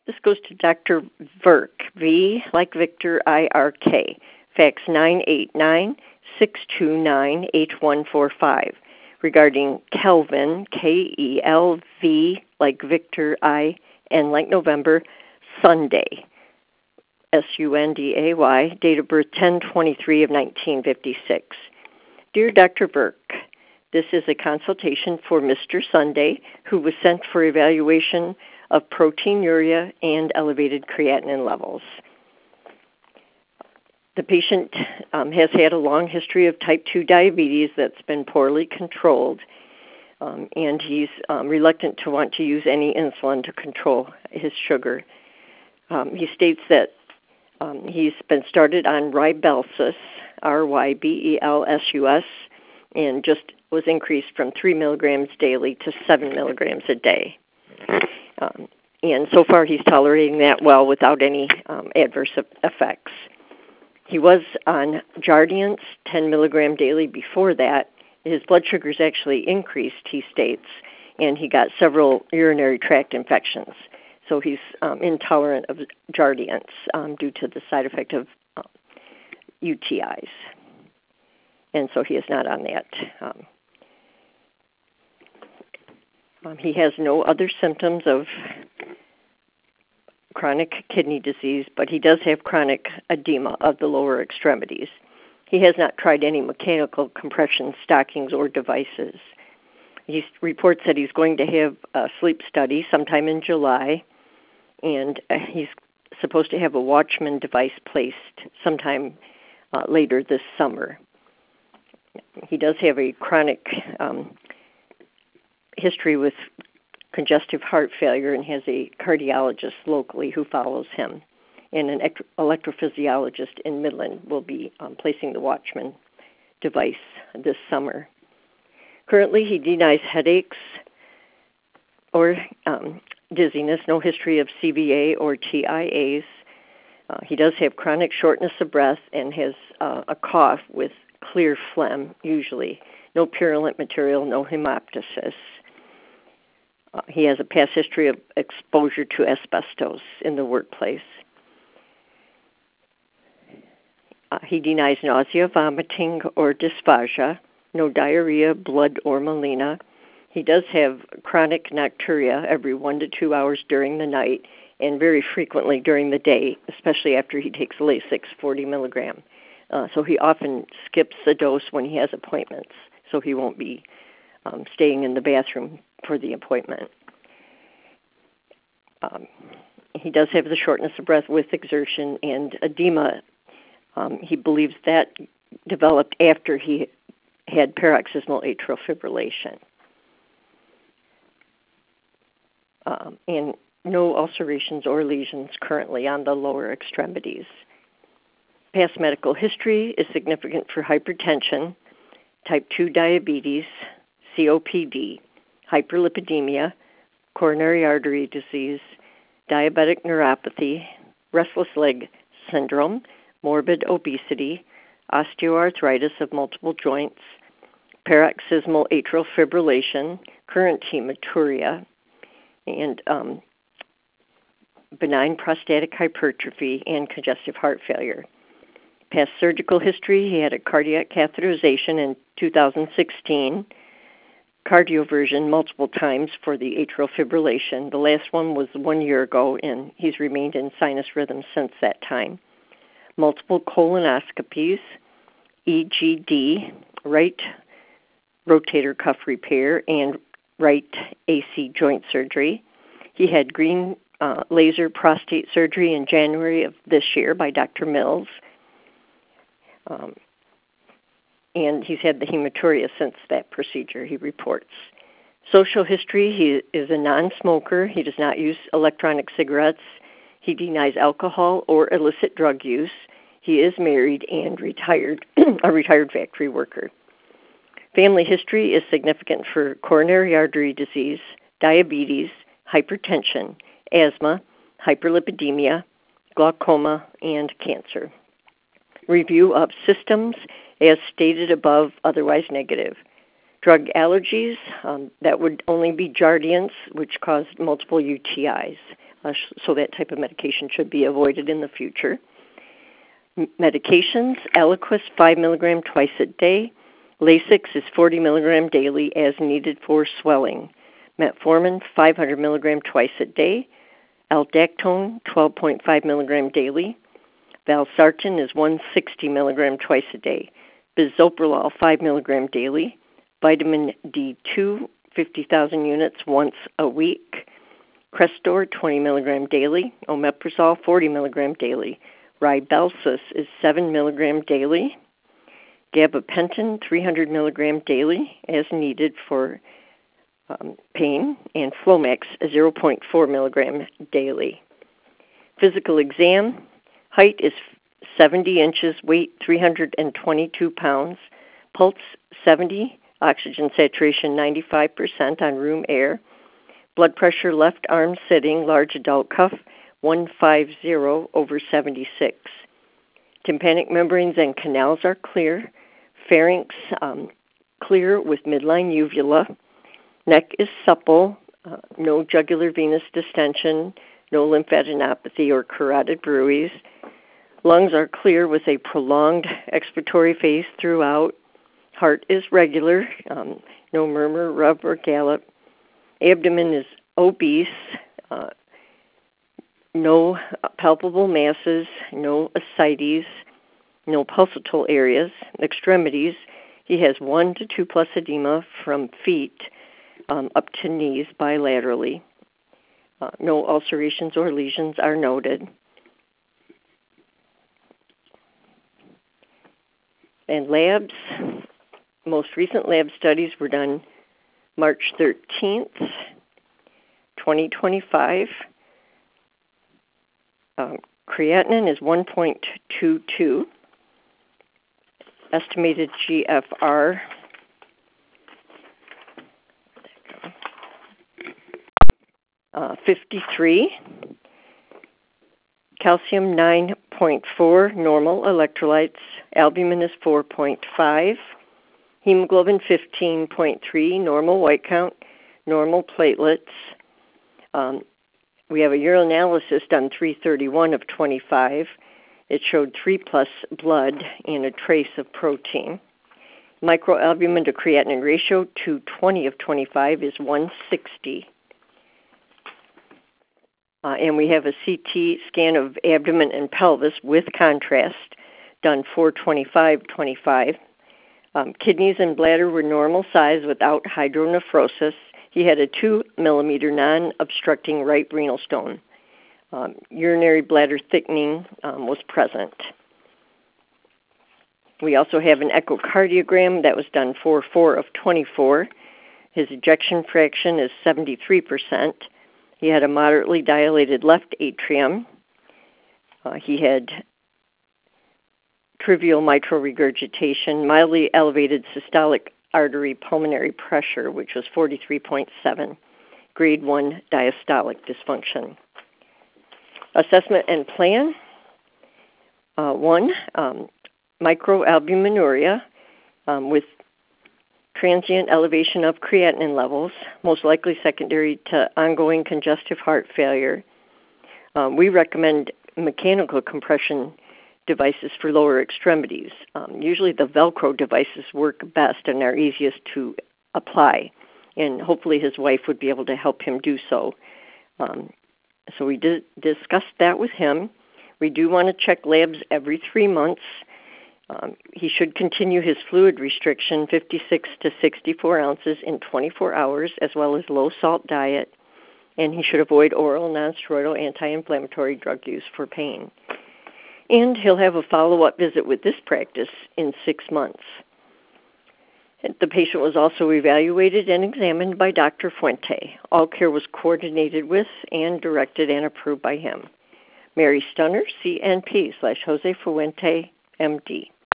This goes to Dr. Virk, V like Victor, IRK, fax 989-629-8145, regarding Kelvin, KELV like Victor, IN like November, Sunday, SUNDAY, date of birth 10/23 of 1956. Dear Dr. Virk, this is a consultation for Mr. Sunday, who was sent for evaluation of proteinuria and elevated creatinine levels. The patient has had a long history of type 2 diabetes that's been poorly controlled, and he's reluctant to want to use any insulin to control his sugar. He states that he's been started on Rybelsus, RYBELSUS, and just was increased from 3 milligrams daily to 7 milligrams a day. And so far he's tolerating that well without any adverse effects. He was on Jardiance, 10 milligram daily before that. His blood sugars actually increased, he states, and he got several urinary tract infections. So he's intolerant of Jardiance due to the side effect of UTIs. And so he is not on that. He has no other symptoms of chronic kidney disease, but he does have chronic edema of the lower extremities. He has not tried any mechanical compression stockings or devices. He reports that he's going to have a sleep study sometime in July, and he's supposed to have a Watchman device placed sometime later this summer. He does have a chronic history with congestive heart failure and has a cardiologist locally who follows him. And an electrophysiologist in Midland will be placing the Watchman device this summer. Currently, he denies headaches or dizziness, no history of CVA or TIAs. He does have chronic shortness of breath and has a cough with clear phlegm, usually. No purulent material, no hemoptysis. He has a past history of exposure to asbestos in the workplace. He denies nausea, vomiting, or dysphagia, no diarrhea, blood, or melena. He does have chronic nocturia every 1 to 2 hours during the night and very frequently during the day, especially after he takes Lasix 40 milligram. So he often skips a dose when he has appointments, so he won't be staying in the bathroom for the appointment. He does have the shortness of breath with exertion and edema. He believes that developed after he had paroxysmal atrial fibrillation. And no ulcerations or lesions currently on the lower extremities. Past medical history is significant for hypertension, type 2 diabetes, COPD, hyperlipidemia, coronary artery disease, diabetic neuropathy, restless leg syndrome, morbid obesity, osteoarthritis of multiple joints, paroxysmal atrial fibrillation, current hematuria, and benign prostatic hypertrophy and congestive heart failure. Past surgical history, he had a cardiac catheterization in 2016, cardioversion multiple times for the atrial fibrillation. The last one was 1 year ago, and he's remained in sinus rhythm since that time. Multiple colonoscopies, EGD, right rotator cuff repair, and right AC joint surgery. He had green laser prostate surgery in January of this year by Dr. Mills. And he's had the hematuria since that procedure, he reports. Social history, he is a non-smoker. He does not use electronic cigarettes. He denies alcohol or illicit drug use. He is married and retired, a retired factory worker. Family history is significant for coronary artery disease, diabetes, hypertension, asthma, hyperlipidemia, glaucoma, and cancer. Review of systems as stated above, otherwise negative. Drug allergies, that would only be Jardiance, which caused multiple UTIs. so that type of medication should be avoided in the future. Medications, Eliquis 5 milligram twice a day. Lasix is 40 milligram daily as needed for swelling. Metformin 500 milligram twice a day. Aldactone 12.5 milligram daily. Valsartan is 160 milligram twice a day. Bisoprolol 5 milligram daily. Vitamin D2 50,000 units once a week. Crestor 20 milligram daily. Omeprazole 40 milligram daily. Ribelsus is 7 milligram daily. Gabapentin 300 milligram daily as needed for pain, and Flomax 0.4 milligram daily. Physical exam, height is 70 inches, weight 322 pounds, pulse 70, oxygen saturation 95% on room air, blood pressure left arm sitting, large adult cuff 150/76. Tympanic membranes and canals are clear, pharynx clear with midline uvula, neck is supple, no jugular venous distension, no lymphadenopathy or carotid bruits. Lungs are clear with a prolonged expiratory phase throughout. Heart is regular, no murmur, rub, or gallop. Abdomen is obese, no palpable masses, no ascites, no pulsatile areas. Extremities, he has 1 to 2 plus edema from feet up to knees bilaterally. No ulcerations or lesions are noted. And labs, most recent lab studies were done March 13th, 2025. Creatinine is 1.22. Estimated GFR 53. Calcium 9.4, normal electrolytes. Albumin is 4.5. Hemoglobin 15.3, normal white count, normal platelets. We have a urinalysis done 3/31 of 25. It showed 3 plus blood and a trace of protein. Microalbumin to creatinine ratio 220 of 25 is 160. And we have a CT scan of abdomen and pelvis with contrast done 4/25/25. Kidneys and bladder were normal size without hydronephrosis. He had a 2 millimeter non-obstructing right renal stone. Urinary bladder thickening was present. We also have an echocardiogram that was done 4/4 of 24. His ejection fraction is 73%. He had a moderately dilated left atrium. He had trivial mitral regurgitation, mildly elevated systolic artery pulmonary pressure, which was 43.7, grade 1 diastolic dysfunction. Assessment and plan. 1, microalbuminuria with transient elevation of creatinine levels, most likely secondary to ongoing congestive heart failure. We recommend mechanical compression devices for lower extremities. Usually the Velcro devices work best and are easiest to apply, and hopefully his wife would be able to help him do so. So we discussed that with him. We do want to check labs every 3 months. He should continue his fluid restriction, 56 to 64 ounces in 24 hours, as well as low-salt diet, and he should avoid oral nonsteroidal anti-inflammatory drug use for pain. And he'll have a follow-up visit with this practice in 6 months. The patient was also evaluated and examined by Dr. Fuente. All care was coordinated with and directed and approved by him. Mary Stunner, CNP /Jose Fuente, MD.